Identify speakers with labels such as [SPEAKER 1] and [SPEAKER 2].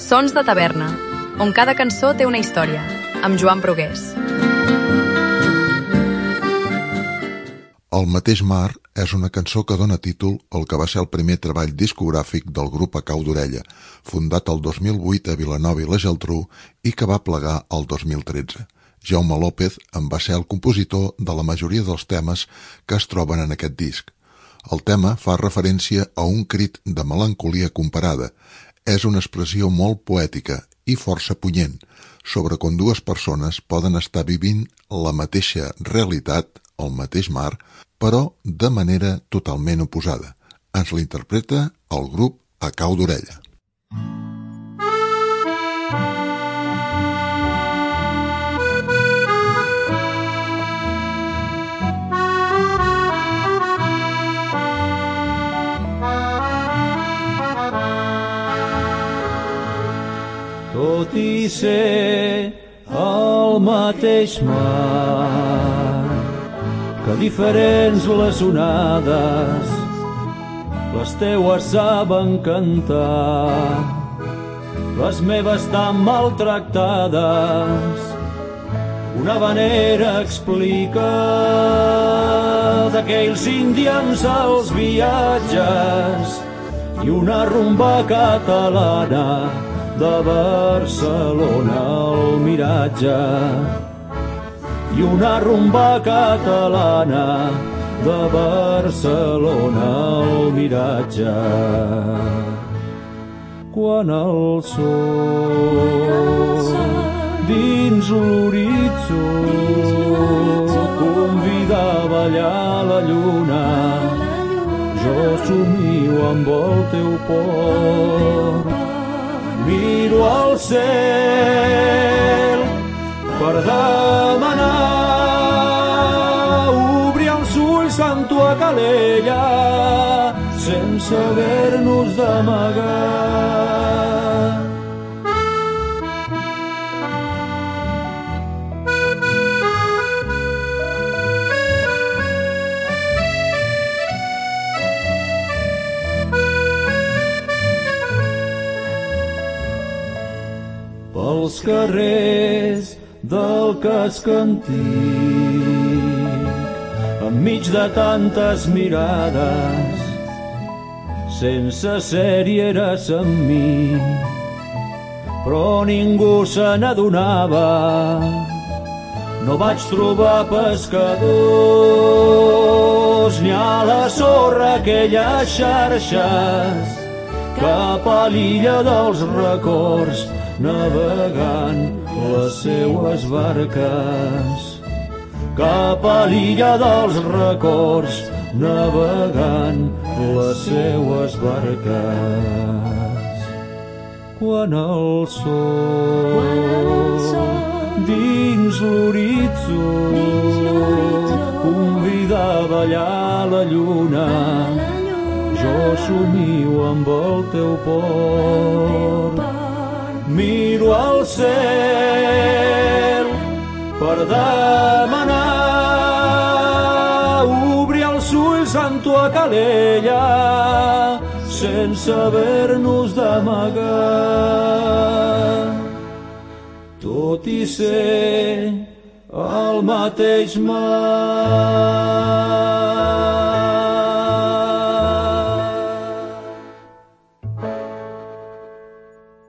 [SPEAKER 1] Sons de taverna, on cada cançó té una història, amb Joan Brugués.
[SPEAKER 2] El mateix mar és una cançó que dona títol al que va ser el primer treball discogràfic del grup A Cau d'Orella, fundat el 2008 a Vilanova i la Geltrú i que va plegar el 2013. Jaume López en va ser el compositor de la majoria dels temes que es troben en aquest disc. El tema fa referència a un crit de melancolia comparada. És una expressió molt poètica i força punyent sobre com dues persones poden estar vivint la mateixa realitat, el mateix mar, però de manera totalment oposada. Ens l'interpreta el grup A Cau d'Orella.
[SPEAKER 3] Tot i ser el mateix mar, que diferents les onades, les teues saben cantar, les meves tan maltractades. Una vanera explica d'aquells indians als viatges i una rumba catalana de Barcelona al miratge. I una rumba catalana de Barcelona al miratge. Quan el sol dins l'horitzó convida a ballar la lluna, jo somio amb el teu port. Miro al cel per demanar obrir els ulls amb tua calella sense haver-nos d'amagar. Pels carrers del casc antic, enmig de tantes mirades, sense ser-hi eres amb mi, però ningú se n'adonava. No vaig trobar pescadors ni a la sorra aquelles xarxes, cap a l'illa dels records navegant les seues barques, cap a l'illa dels records navegant les seues barques. Quan el sol dins l'horitzó convida a ballar la lluna, jo somio amb el teu port. Miro al cel per demanar obrir els ulls amb tua calella sense haver-nos d'amagar. Tot i ser el mateix mar.